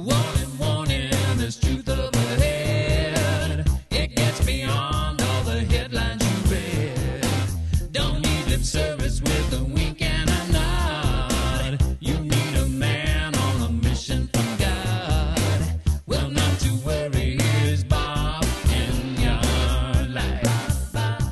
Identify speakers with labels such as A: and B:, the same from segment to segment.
A: Warning, warning, there's truth up ahead. It gets beyond all the headlines you read. Don't need lip service with a wink and a nod. You need a man on a mission from God. Well, not to worry, here's Bob in your life.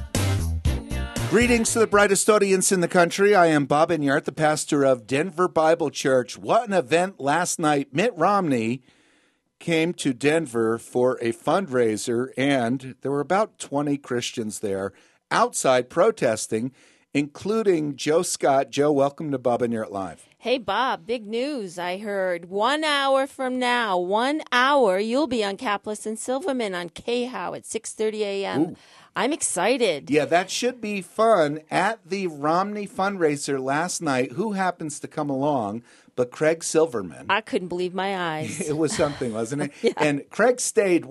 B: Greetings to the brightest audience in the country. I am Bob Enyart, the pastor of Denver Bible Church. What an event last night. Mitt Romney came to Denver for a fundraiser, and there were about 20 Christians there outside protesting, including Joe Scott. Joe, welcome to Bob Enyart Live.
C: Hey, Bob, big news. I heard 1 hour from now, 1 hour, you'll be on Caplis and Silverman on KHOW at 6:30 a.m.
B: Ooh.
C: I'm excited.
B: Yeah, that should be fun. At the Romney fundraiser last night, who happens to come along but Craig Silverman?
C: I couldn't believe my eyes.
B: It was something, wasn't it?
C: Yeah.
B: And Craig stayed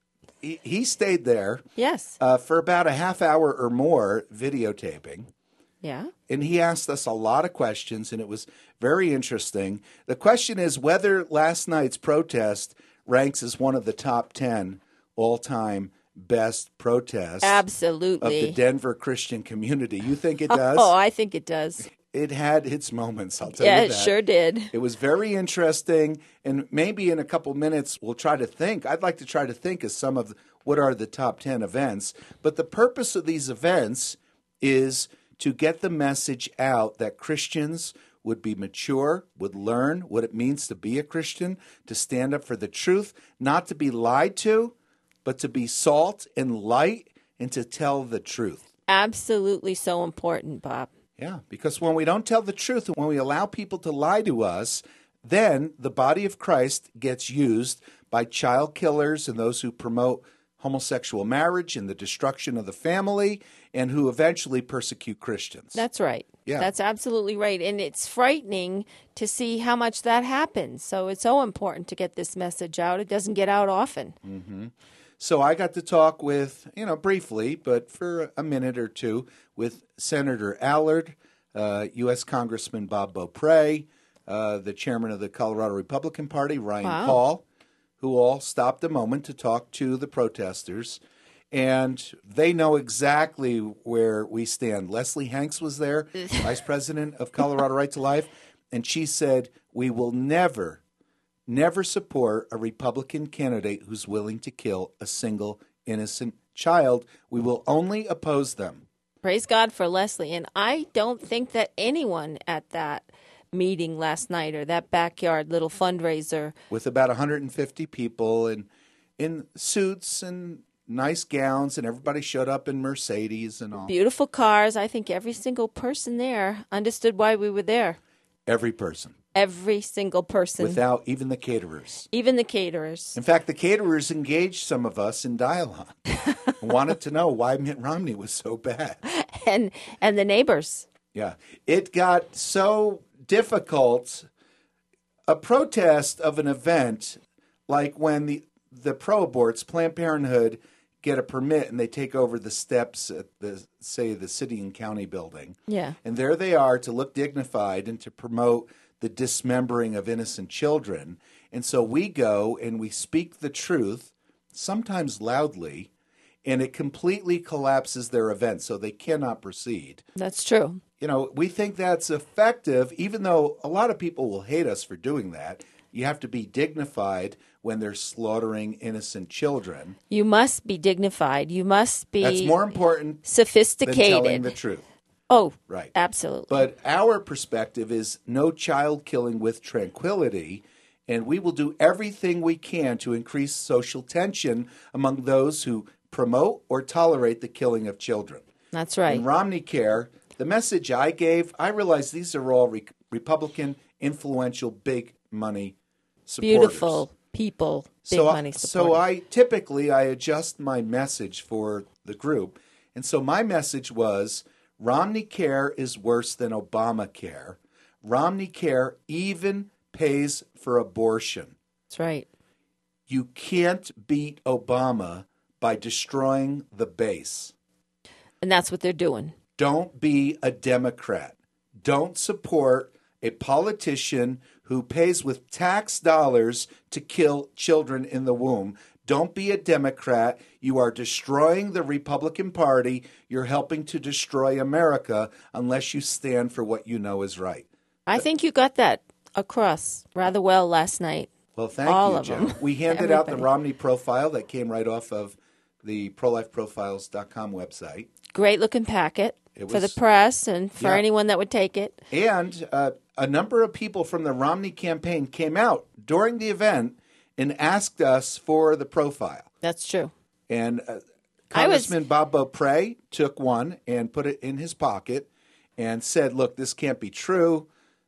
B: he stayed there
C: Yes.
B: for about a half hour or more videotaping.
C: Yeah.
B: And he asked us a lot of questions, and it was very interesting. The question is whether last night's protest ranks as one of the top 10 all-time best protests
C: Absolutely.
B: of the Denver Christian community. You think it does?
C: Oh, I think it does.
B: It had its moments, I'll tell
C: Yeah,
B: you
C: it
B: that.
C: sure did.
B: It was very interesting, and maybe in a couple minutes we'll try to think. I'd like to try to think of some of what are the top 10 events. But the purpose of these events is to get the message out that Christians would be mature, would learn what it means to be a Christian, to stand up for the truth, not to be lied to, but to be salt and light and to tell the truth.
C: Absolutely so important, Bob.
B: Yeah, because when we don't tell the truth, when we allow people to lie to us, then the body of Christ gets used by child killers and those who promote homosexual marriage and the destruction of the family and who eventually persecute Christians.
C: That's right.
B: Yeah.
C: That's absolutely right. And it's frightening to see how much that happens. So it's so important to get this message out. It doesn't get out often.
B: Mm-hmm. So I got to talk with, briefly, but for a minute or two, with Senator Allard, U.S. Congressman Bob Beaupre, the chairman of the Colorado Republican Party, Ryan Paul, who all stopped a moment to talk to the protesters. And they know exactly where we stand. Leslie Hanks was there, vice president of Colorado Right to Life, and she said, we will never support a Republican candidate who's willing to kill a single innocent child. We will only oppose them.
C: Praise God for Leslie. And I don't think that anyone at that meeting last night or that backyard little fundraiser.
B: With about 150 people in suits and nice gowns, and everybody showed up in Mercedes and all.
C: Beautiful cars. I think every single person there understood why we were there.
B: Every person.
C: Every single person.
B: Without even the caterers.
C: Even the caterers.
B: In fact, the caterers engaged some of us in dialogue and wanted to know why Mitt Romney was so bad.
C: And the neighbors.
B: Yeah. It got so difficult. A protest of an event, like when the pro-aborts, Planned Parenthood, get a permit and they take over the steps at the city and county building.
C: Yeah.
B: And there they are to look dignified and to promote the dismembering of innocent children. And so we go and we speak the truth, sometimes loudly, and it completely collapses their event, so they cannot proceed.
C: That's true.
B: We think that's effective, even though a lot of people will hate us for doing that. You have to be dignified when they're slaughtering innocent children.
C: You must be dignified. You must be
B: That's more important
C: sophisticated.
B: than telling the truth.
C: Oh,
B: right.
C: Absolutely.
B: But our perspective is no child killing with tranquility, and we will do everything we can to increase social tension among those who promote or tolerate the killing of children.
C: That's right.
B: In Romney Care, the message I gave, I realize these are all Republican, influential, big money supporters.
C: Beautiful people, big money supporters.
B: So I adjust my message for the group. And so my message was, Romney Care is worse than Obamacare. Romney Care even pays for abortion.
C: That's right.
B: You can't beat Obama by destroying the base.
C: And that's what they're doing.
B: Don't be a Democrat. Don't support a politician who pays with tax dollars to kill children in the womb. Don't be a Democrat. You are destroying the Republican Party. You're helping to destroy America unless you stand for what you know is right.
C: I think you got that across rather well last night.
B: Well, thank
C: All
B: you,
C: of
B: Jen.
C: them.
B: We handed out the
C: Everybody.
B: Romney profile that came right off of the prolifeprofiles.com website.
C: Great looking packet
B: It
C: for the
B: was-
C: press and for
B: Yeah.
C: anyone that would take it.
B: And a number of people from the Romney campaign came out during the event and asked us for the profile.
C: That's true.
B: And
C: I was-
B: Congressman Bob Beaupre took one and put it in his pocket and said, look, this can't be true.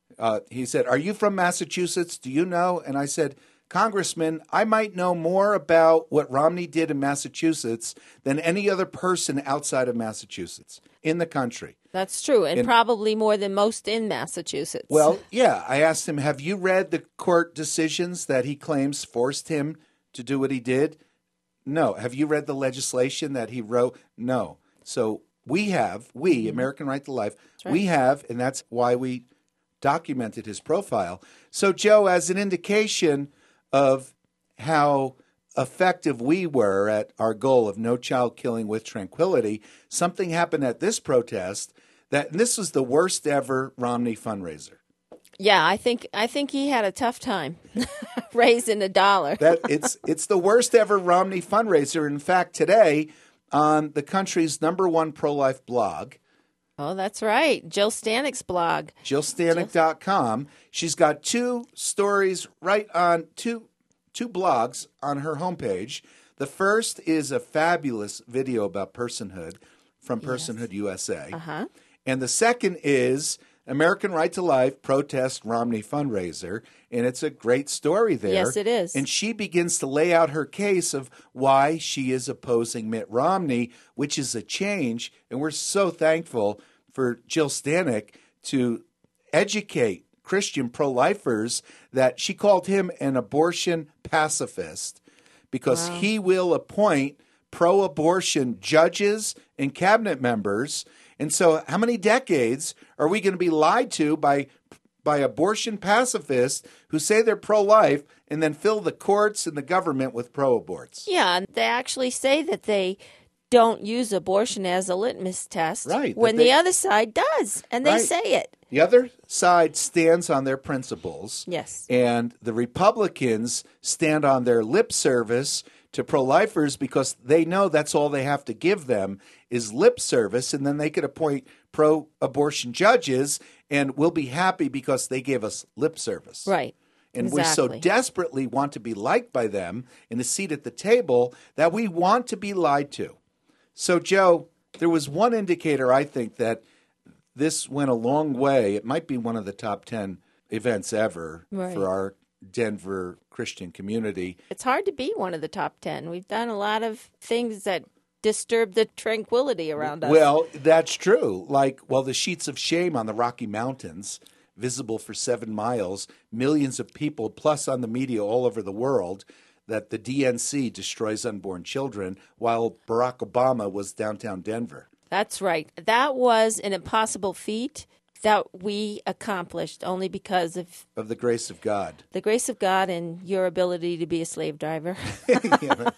B: He said, are you from Massachusetts? Do you know? And I said, Congressman, I might know more about what Romney did in Massachusetts than any other person outside of Massachusetts in the country.
C: That's true. And probably more than most in Massachusetts.
B: Well, yeah, I asked him, have you read the court decisions that he claims forced him to do what he did? No. Have you read the legislation that he wrote? No. So we, American Right to Life,
C: right.
B: we have, and that's why we documented his profile. So, Joe, as an indication of how effective we were at our goal of no child killing with tranquility, something happened at this protest and this was the worst ever Romney fundraiser.
C: yeah, I think he had a tough time raising $1.
B: That it's the worst ever Romney fundraiser. In fact, today on the country's #1 pro-life blog,
C: Oh, that's right. Jill Stanik's blog.
B: JillStanek.com, she's got two stories right on two blogs on her homepage. The first is a fabulous video about personhood from Personhood USA.
C: Uh-huh.
B: And the second is American Right to Life protest Romney fundraiser. And it's a great story there.
C: Yes, it is.
B: And she begins to lay out her case of why she is opposing Mitt Romney, which is a change. And we're so thankful for Jill Stanek to educate Christian pro-lifers that she called him an abortion pacifist because he will appoint pro-abortion judges and cabinet members. And so how many decades are we going to be lied to by abortion pacifists who say they're pro-life and then fill the courts and the government with pro-aborts?
C: Yeah, and they actually say that they don't use abortion as a litmus test.
B: Right,
C: When
B: that
C: the
B: they-
C: other side does, and they
B: Right.
C: say it.
B: The other side stands on their principles.
C: Yes.
B: And the Republicans stand on their lip service to pro-lifers because they know that's all they have to give them is lip service, and then they could appoint pro-abortion judges, and we'll be happy because they gave us lip service.
C: Right.
B: And we so
C: Exactly.
B: desperately want to be liked by them in a seat at the table that we want to be lied to. So, Joe, there was one indicator, I think, that this went a long way. It might be one of the top 10 events ever
C: Right.
B: for our Denver Christian community.
C: It's hard to be one of the top 10. We've done a lot of things that disturb the tranquility around us.
B: Well, that's true. The sheets of shame on the Rocky Mountains, visible for 7 miles, millions of people, plus on the media all over the world, that the DNC destroys unborn children while Barack Obama was downtown Denver.
C: That's right. That was an impossible feat that we accomplished only because of
B: Of the grace of God.
C: the grace of God and your ability to be a slave driver.
B: Yeah, that's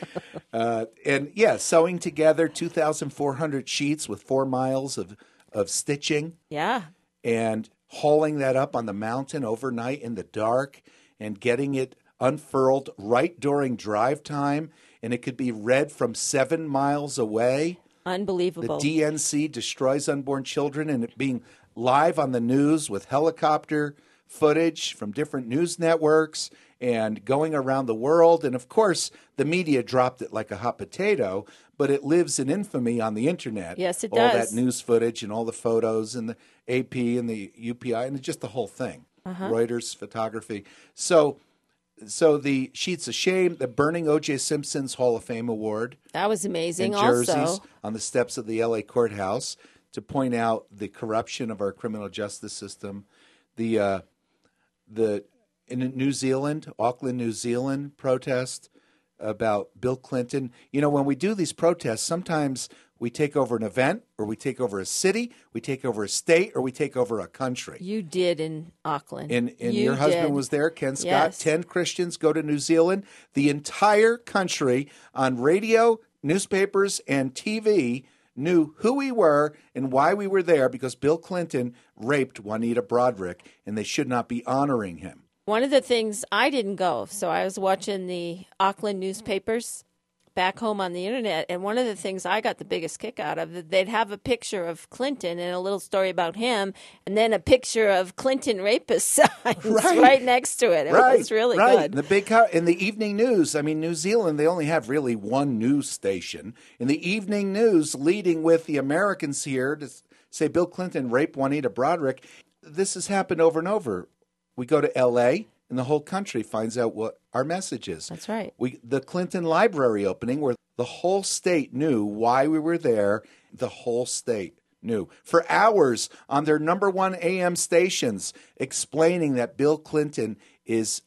B: right. Sewing together 2,400 sheets with 4 miles of stitching
C: Yeah.
B: and hauling that up on the mountain overnight in the dark and getting it unfurled right during drive time. And it could be read from 7 miles away. The
C: Unbelievable.
B: DNC destroys unborn children, and it being live on the news with helicopter footage from different news networks and going around the world. And of course, the media dropped it like a hot potato, but it lives in infamy on the internet.
C: Yes, it
B: all
C: does.
B: that news footage and all the photos and the AP and the UPI and just the whole thing. Reuters photography. So the sheets of shame, the burning O.J. Simpson's Hall of Fame award
C: That was amazing.
B: in jerseys
C: Also,
B: on the steps of the L.A. courthouse to point out the corruption of our criminal justice system. In New Zealand, Auckland, New Zealand protest about Bill Clinton. You know, when we do these protests, sometimes We take over an event, or we take over a city, we take over a state, or we take over a country.
C: You did in Auckland.
B: And
C: You
B: your husband
C: did.
B: was there, Ken Scott.
C: Yes.
B: 10 Christians go to New Zealand. The entire country on radio, newspapers, and TV knew who we were and why we were there because Bill Clinton raped Juanita Broaddrick, and they should not be honoring him.
C: One of the things, I didn't go, so I was watching the Auckland newspapers back home on the internet, and one of the things I got the biggest kick out of, they'd have a picture of Clinton and a little story about him, and then a picture of Clinton rapist signs right next to it. It was really good.
B: The big in the evening news. I mean, New Zealand, they only have really one news station. In the evening news, leading with the Americans here to say Bill Clinton raped Juanita Broaddrick. This has happened over and over. We go to L.A., and the whole country finds out what our message is.
C: That's right.
B: The Clinton Library opening, where the whole state knew why we were there. The whole state knew for hours on their number one AM stations, explaining that Bill Clinton is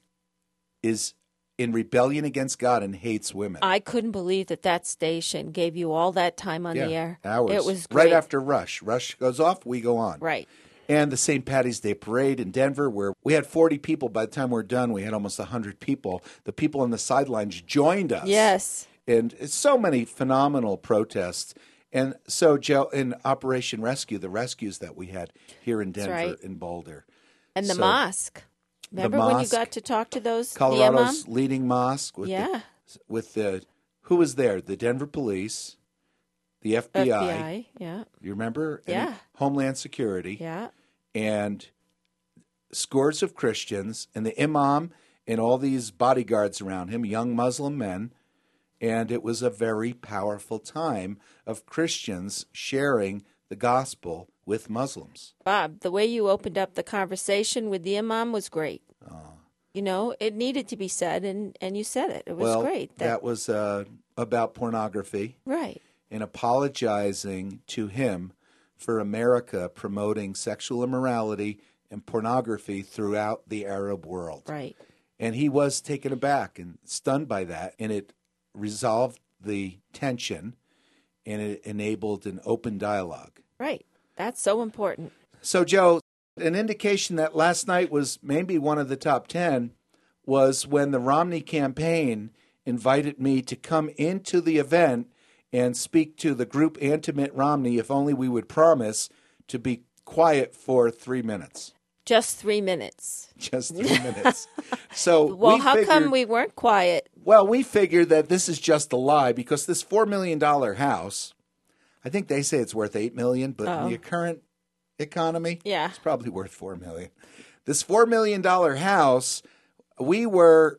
B: in rebellion against God and hates women.
C: I couldn't believe that station gave you all that time on the air.
B: Hours.
C: It was great.
B: Right after Rush. Rush goes off, we go on.
C: Right.
B: And the St. Patty's Day Parade in Denver, where we had 40 people. By the time we're done, we had almost 100 people. The people on the sidelines joined us.
C: Yes.
B: And it's so many phenomenal protests. And so, Joe, in Operation Rescue, the rescues that we had here in Denver,
C: right.
B: in Boulder.
C: And the
B: So,
C: mosque. Remember when you
B: mosque,
C: got to talk to those
B: Colorado's
C: the imam?
B: leading mosque with the who was there? The Denver police, the FBI.
C: Yeah.
B: You remember?
C: Yeah.
B: And Homeland Security.
C: Yeah.
B: And scores of Christians, and the imam and all these bodyguards around him, young Muslim men. And it was a very powerful time of Christians sharing the gospel with Muslims.
C: Bob, the way you opened up the conversation with the imam was great. You know, it needed to be said, and you said it. It was great.
B: That was about pornography.
C: Right.
B: And apologizing to him for America promoting sexual immorality and pornography throughout the Arab world.
C: Right.
B: And he was taken aback and stunned by that, and it resolved the tension, and it enabled an open dialogue.
C: Right. That's so important.
B: So, Joe, an indication that last night was maybe one of the top 10 was when the Romney campaign invited me to come into the event and speak to the group and to Mitt Romney if only we would promise to be quiet for 3 minutes.
C: Just 3 minutes.
B: Just 3 minutes. So
C: Well,
B: we
C: how
B: figured,
C: come we weren't quiet?
B: Well, we figured that this is just a lie because this $4 million house, I think they say it's worth $8 million, but in the current economy, it's probably worth $4 million. This $4 million house, we were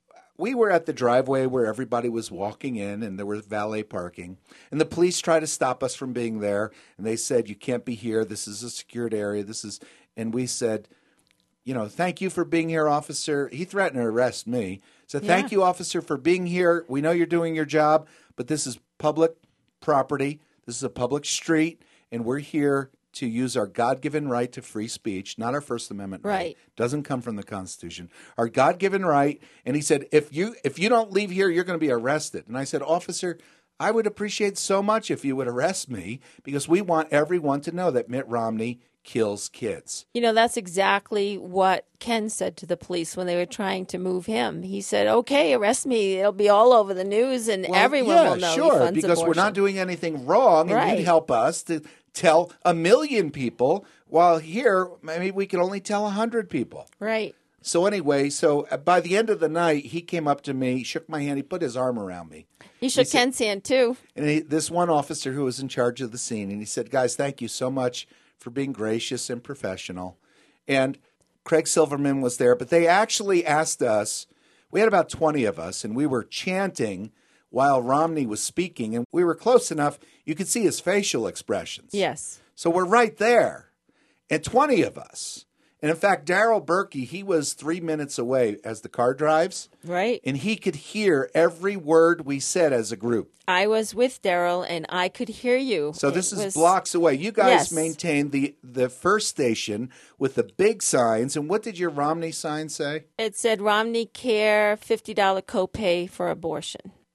B: at the driveway where everybody was walking in, and there was valet parking. And the police tried to stop us from being there, and they said, "You can't be here. This is a secured area. And we said, "Thank you for being here, officer." He threatened to arrest me. So thank you, officer, for being here. We know you're doing your job, but this is public property. This is a public street, and we're here to use our God-given right to free speech, not our First Amendment right. Doesn't come from the Constitution. Our God-given right. And he said, if you don't leave here, you're going to be arrested. And I said, "Officer, I would appreciate so much if you would arrest me because we want everyone to know that Mitt Romney kills kids."
C: That's exactly what Ken said to the police when they were trying to move him. He said, "Okay, arrest me. It'll be all over the news, and everyone will know he funds
B: because
C: abortion."
B: we're not doing anything wrong, and
C: Right.
B: you'd help us to tell 1 million people, while here maybe we can only tell 100 people.
C: Right.
B: So anyway, by the end of the night, he came up to me, shook my hand, he put his arm around me.
C: He shook Ken's hand, too.
B: And this one officer who was in charge of the scene, and he said, "Guys, thank you so much for being gracious and professional." And Craig Silverman was there, but they actually asked us, we had about 20 of us, and we were chanting while Romney was speaking, and we were close enough, you could see his facial expressions.
C: Yes.
B: So we're right there, and 20 of us. And in fact, Darrell Berkey, he was 3 minutes away as the car drives.
C: Right.
B: And he could hear every word we said as a group.
C: I was with Darrell, and I could hear you.
B: So this is blocks away. You guys maintained the first station with the big signs. And what did your Romney sign say?
C: It said Romney Care, $50 copay for abortion.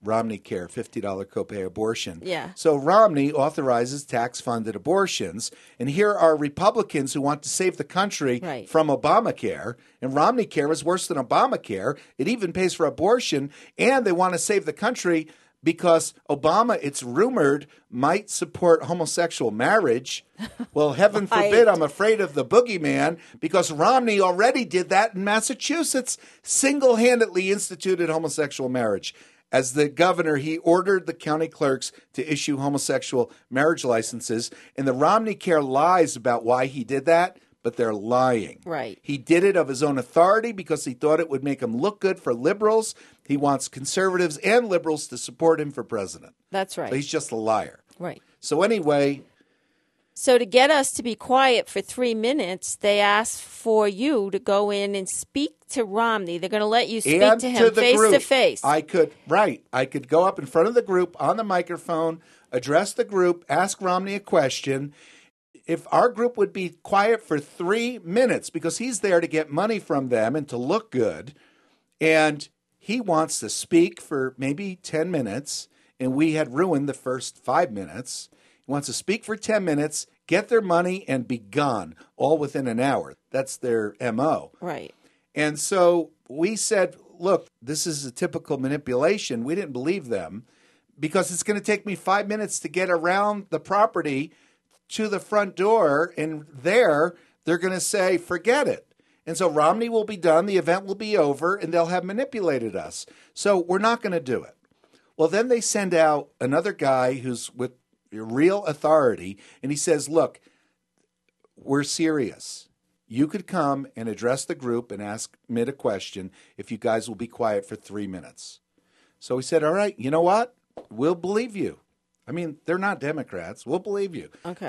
B: Romney Care, $50 copay abortion.
C: Yeah.
B: So Romney authorizes tax-funded abortions, and here are Republicans who want to save the country
C: Right.
B: from Obamacare, and Romney Care is worse than Obamacare. It even pays for abortion, and they want to save the country because Obama, it's rumored, might support homosexual marriage. Well, heaven forbid, I'm afraid of the boogeyman, because Romney already did that in Massachusetts, single-handedly instituted homosexual marriage. As the governor, he ordered the county clerks to issue homosexual marriage licenses, and the Romney Care lies about why he did that, but they're lying.
C: Right.
B: He did it of his own authority because he thought it would make him look good for liberals. He wants conservatives and liberals to support him for president.
C: That's right.
B: So he's just a liar.
C: Right.
B: So anyway,
C: So to get us to be quiet for 3 minutes, they asked for you to go in and speak to Romney. They're going to let you speak
B: and
C: to him
B: the
C: face
B: group,
C: to face.
B: I could go up in front of the group on the microphone, address the group, ask Romney a question. If our group would be quiet for 3 minutes, because he's there to get money from them and to look good, and he wants to speak for maybe 10 minutes, and we had ruined the first 5 minutes. He wants to speak for 10 minutes, get their money, and be gone, all within an hour. That's their MO.
C: Right.
B: And so we said, look, this is a typical manipulation. We didn't believe them because it's going to take me 5 minutes to get around the property to the front door, and there they're going to say, forget it. And so Romney will be done, the event will be over, and they'll have manipulated us. So we're not going to do it. Well, then they send out another guy who's with real authority, and he says, look, we're serious. You could come and address the group and ask me a question if you guys will be quiet for 3 minutes. So we said, all right, you know what? We'll believe you. I mean, they're not Democrats. We'll believe you.
C: Okay.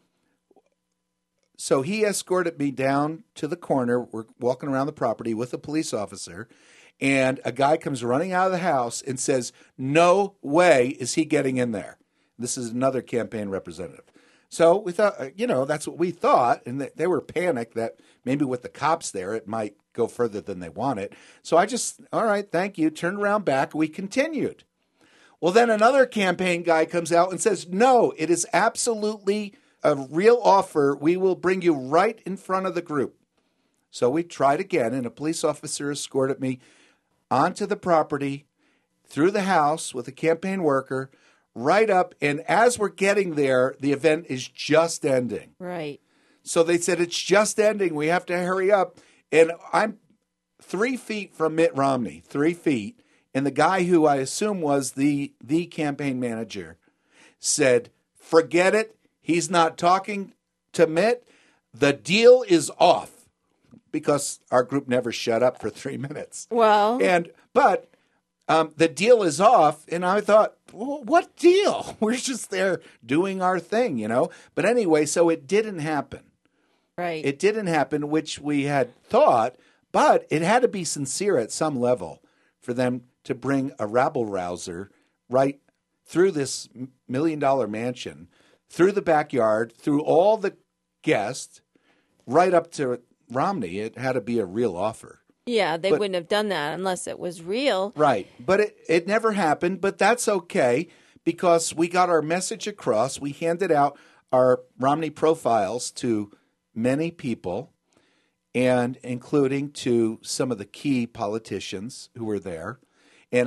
B: So he escorted me down to the corner. We're walking around the property with a police officer, and a guy comes running out of the house and says, no way is he getting in there. This is another campaign representative. So we thought, that's what we thought, and they were panicked that maybe with the cops there, it might go further than they wanted. So I just, all right, thank you, turned around back. We continued. Well, then another campaign guy comes out and says, no, it is absolutely a real offer. We will bring you right in front of the group. So we tried again, and a police officer escorted me onto the property, through the house with a campaign worker, right up. And as we're getting there, the event is just ending.
C: Right.
B: So they said, it's just ending. We have to hurry up. And I'm 3 feet from Mitt Romney, 3 feet. And the guy who I assume was the campaign manager said, forget it. He's not talking to Mitt. The deal is off, because our group never shut up for 3 minutes.
C: Well,
B: But the deal is off. And I thought, well, what deal? We're just there doing our thing, But anyway, so it didn't happen.
C: right.
B: It didn't happen, which we had thought, but it had to be sincere at some level for them to bring a rabble-rouser right through this $1 million mansion, through the backyard, through all the guests, right up to Romney. It had to be a real offer.
C: Yeah, they wouldn't have done that unless it was real.
B: Right. But it never happened, but that's okay, because we got our message across. We handed out our Romney profiles to many people, and including to some of the key politicians who were there. And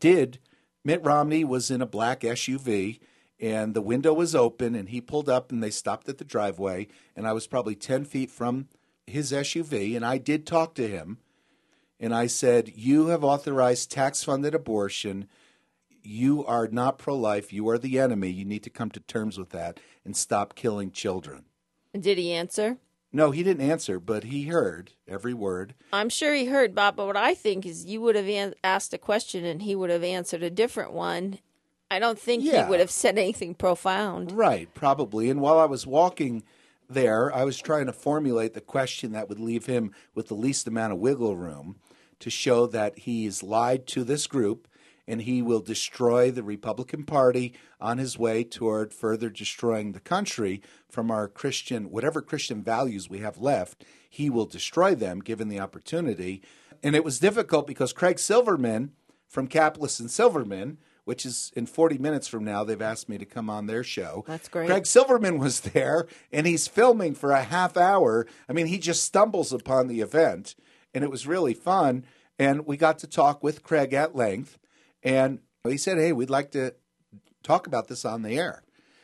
B: Mitt Romney was in a black SUV, and the window was open, and he pulled up, and they stopped at the driveway, and I was probably 10 feet from his SUV, and I did talk to him, and I said, you have authorized tax-funded abortion. You are not pro-life. You are the enemy. You need to come to terms with that and stop killing children.
C: Did he answer?
B: No, he didn't answer, but he heard every word.
C: I'm sure he heard, Bob, but what I think is you would have asked a question and he would have answered a different one. I don't think he would have said anything profound.
B: Right, probably. And while I was walking there, I was trying to formulate the question that would leave him with the least amount of wiggle room to show that he's lied to this group and he will destroy the Republican Party on his way toward further destroying the country from our whatever Christian values we have left. He will destroy them given the opportunity. And it was difficult because Craig Silverman from Caplis and Silverman which is in 40 minutes from now. They've asked me to come on their show.
C: That's great.
B: Craig Silverman was there, and he's filming for a half hour. I mean, he just stumbles upon the event, and it was really fun. And we got to talk with Craig at length, and he said, hey, we'd like to talk about this on the air.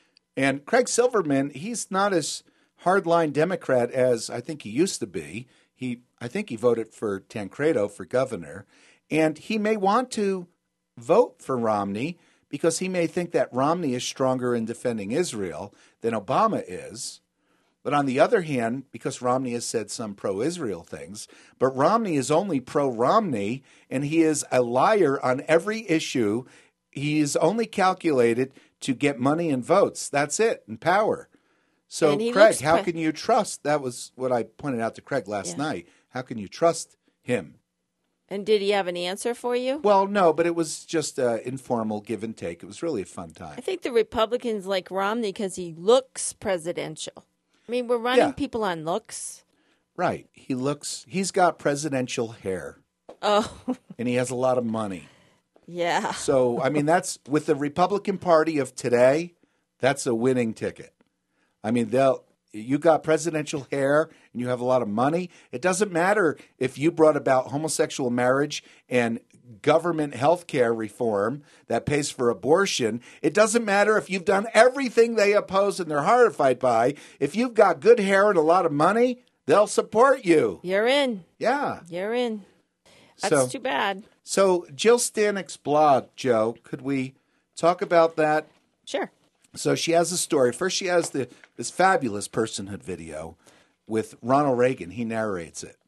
B: And Craig Silverman, he's not as hardline Democrat as I think he used to be. I think he voted for Tancredo for governor, and he may want to vote for Romney because he may think that Romney is stronger in defending Israel than Obama is. But on the other hand, because Romney has said some pro-Israel things, but Romney is only pro-Romney, and he is a liar on every issue. He is only calculated to get money and votes. That's it, and power. So,
C: And he
B: Craig,
C: looks
B: how can you trust? That was what I pointed out to Craig last night. How can you trust him?
C: And did he have an answer for you?
B: Well, no, but it was just informal give and take. It was really a fun time.
C: I think the Republicans like Romney because he looks presidential. I mean, we're running people on looks.
B: Right. He's got presidential hair.
C: Oh.
B: And he has a lot of money.
C: Yeah.
B: So, I mean, that's with the Republican Party of today, that's a winning ticket. I mean, you got presidential hair and you have a lot of money. It doesn't matter if you brought about homosexual marriage and government health care reform that pays for abortion. It doesn't matter if you've done everything they oppose and they're horrified by. If you've got good hair and a lot of money, they'll support you.
C: You're in.
B: Yeah.
C: You're in. That's too bad.
B: So Jill Stanik's blog, Joe, could we talk about that?
C: Sure.
B: So she has a story. First, she has this fabulous personhood video with Ronald Reagan. He narrates it,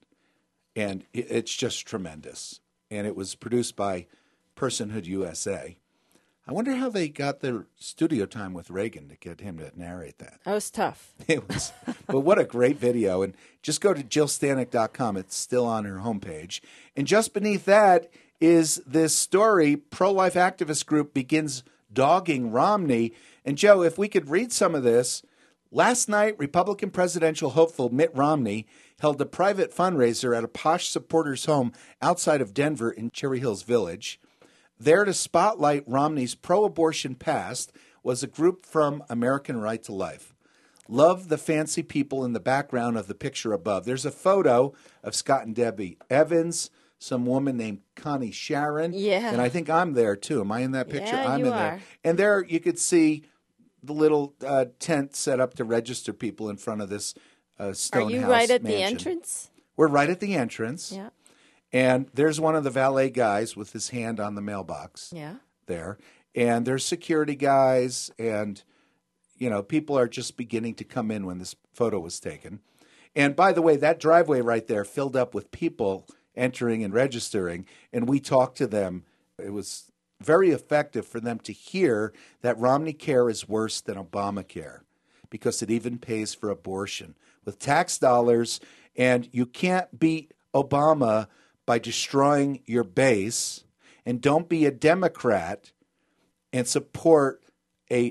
B: and it's just tremendous. And it was produced by Personhood USA. I wonder how they got their studio time with Reagan to get him to narrate that.
C: That was tough.
B: It was, but what a great video. And just go to JillStanik.com. It's still on her homepage. And just beneath that is this story, pro-life activist group begins dogging Romney. And Joe, if we could read some of this. Last night, Republican presidential hopeful Mitt Romney held a private fundraiser at a posh supporter's home outside of Denver in Cherry Hills Village. There to spotlight Romney's pro-abortion past was a group from American Right to Life. Love the fancy people in the background of the picture above. There's a photo of Scott and Debbie Evans, some woman named Connie Sharon.
C: Yeah.
B: And I think I'm there, too. Am I in that picture?
C: Yeah,
B: I'm
C: you
B: in
C: are.
B: there. And there you could see the little tent set up to register people in front of this stone house
C: Are you right at the
B: mansion.
C: entrance?
B: We're right at the entrance.
C: Yeah.
B: And there's one of the valet guys with his hand on the mailbox there. And there's security guys and, you know, people are just beginning to come in when this photo was taken. And by the way, that driveway right there filled up with people entering and registering. And we talked to them. It was very effective for them to hear that Romney Care is worse than Obamacare because it even pays for abortion with tax dollars. And you can't beat Obama by destroying your base, and don't be a Democrat and support a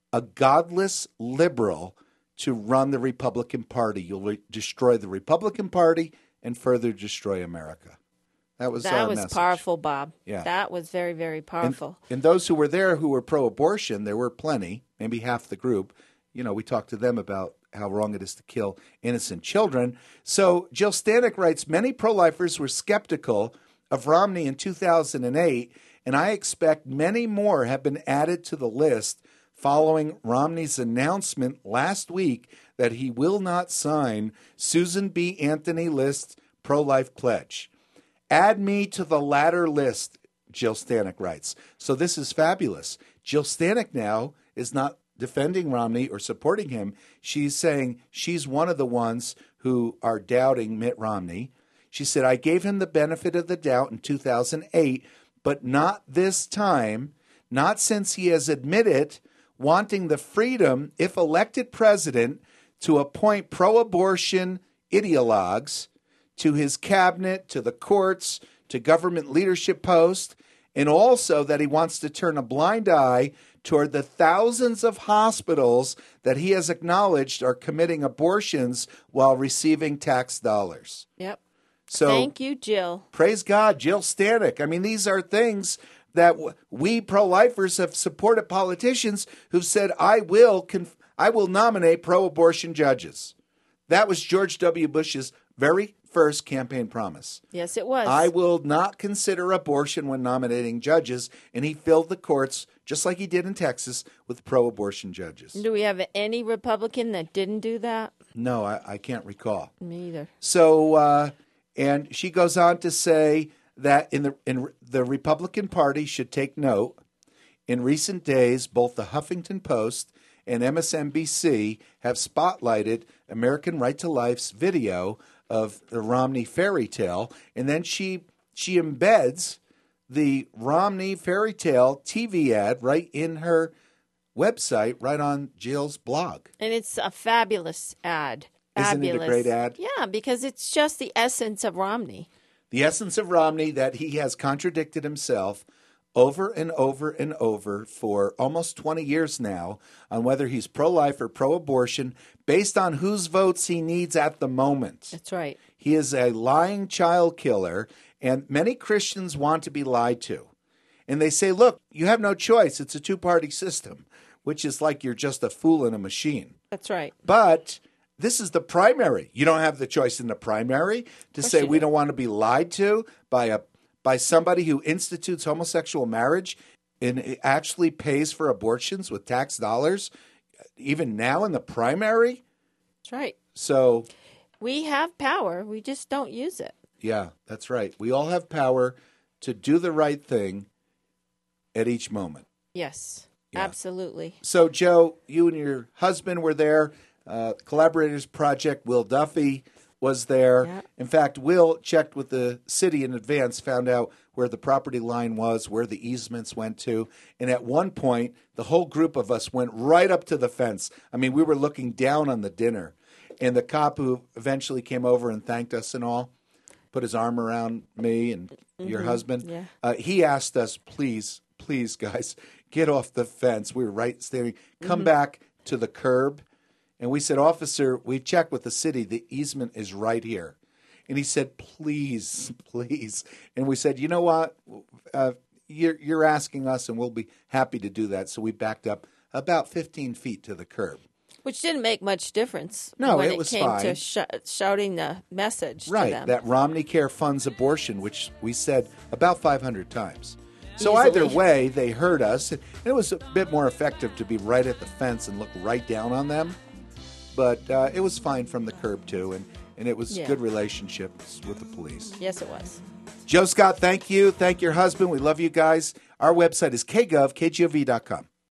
B: godless liberal to run the Republican Party. You'll destroy the Republican Party and further destroy America. That was our message.
C: Powerful, Bob.
B: Yeah.
C: That was very, very powerful.
B: And those who were there who were pro-abortion, there were plenty, maybe half the group. You know, we talked to them about how wrong it is to kill innocent children. So Jill Stanik writes, many pro-lifers were skeptical of Romney in 2008, and I expect many more have been added to the list following Romney's announcement last week that he will not sign Susan B. Anthony List's pro-life pledge. Add me to the latter list, Jill Stanik writes. So this is fabulous. Jill Stanik now is not defending Romney or supporting him. She's saying she's one of the ones who are doubting Mitt Romney. She said, I gave him the benefit of the doubt in 2008, but not this time, not since he has admitted wanting the freedom, if elected president, to appoint pro-abortion ideologues to his cabinet, to the courts, to government leadership posts, and also that he wants to turn a blind eye toward the thousands of hospitals that he has acknowledged are committing abortions while receiving tax dollars.
C: Yep.
B: So
C: Thank you, Jill.
B: praise God, Jill Stanik. I mean, these are things that we pro-lifers have supported politicians who've said, I will nominate pro-abortion judges. That was George W. Bush's very first campaign promise.
C: Yes, it was.
B: I will not consider abortion when nominating judges. And he filled the courts, just like he did in Texas, with pro-abortion judges.
C: Do we have any Republican that didn't do that?
B: No, I can't recall.
C: Me either.
B: So, and she goes on to say that in the Republican Party should take note. In recent days, both the Huffington Post and MSNBC have spotlighted American Right to Life's video of the Romney fairy tale, and then she embeds the Romney fairy tale TV ad right in her website, right on Jill's blog.
C: And it's a fabulous ad.
B: Isn't it a
C: Fabulous.
B: great ad?
C: Yeah, because it's just the essence of Romney.
B: The essence of Romney, that he has contradicted himself over and over and over for almost 20 years now on whether he's pro-life or pro-abortion based on whose votes he needs at the moment.
C: That's right.
B: He is a lying child killer, and many Christians want to be lied to. And they say, look, you have no choice. It's a two-party system, which is like you're just a fool in a machine.
C: That's right.
B: But this is the primary. You don't have the choice in the primary to say we don't want to be lied to by somebody who institutes homosexual marriage and actually pays for abortions with tax dollars, even now in the primary.
C: That's right.
B: So
C: We have power. We just don't use it.
B: yeah, that's right. We all have power to do the right thing at each moment.
C: Yes,
B: Yeah.
C: absolutely.
B: So, Joe, you and your husband were there. Collaborators Project, Will Duffy was there.
C: Yeah.
B: In fact, Will checked with the city in advance, found out where the property line was, where the easements went to. And at one point, the whole group of us went right up to the fence. I mean, we were looking down on the dinner. And the cop who eventually came over and thanked us and all, put his arm around me and your husband.
C: Yeah.
B: He asked us, please, guys, get off the fence. We were right standing. Come back to the curb. And we said, officer, we checked with the city. The easement is right here. And he said, please. And we said, you know what? You're asking us, and we'll be happy to do that. So we backed up about 15 feet to the curb.
C: Which didn't make much difference
B: No,
C: when
B: it
C: it
B: was
C: came
B: fine.
C: to shouting the message to
B: Right,
C: them.
B: that Romney Care funds abortion, which we said about 500 times. So
C: Easily.
B: either way, they heard us. And it was a bit more effective to be right at the fence and look right down on them. But it was fine from the curb, too, and it was
C: Yeah.
B: good relationships with the police.
C: Yes, it was.
B: Joe Scott, thank you. Thank your husband. We love you guys. Our website is kgov.com.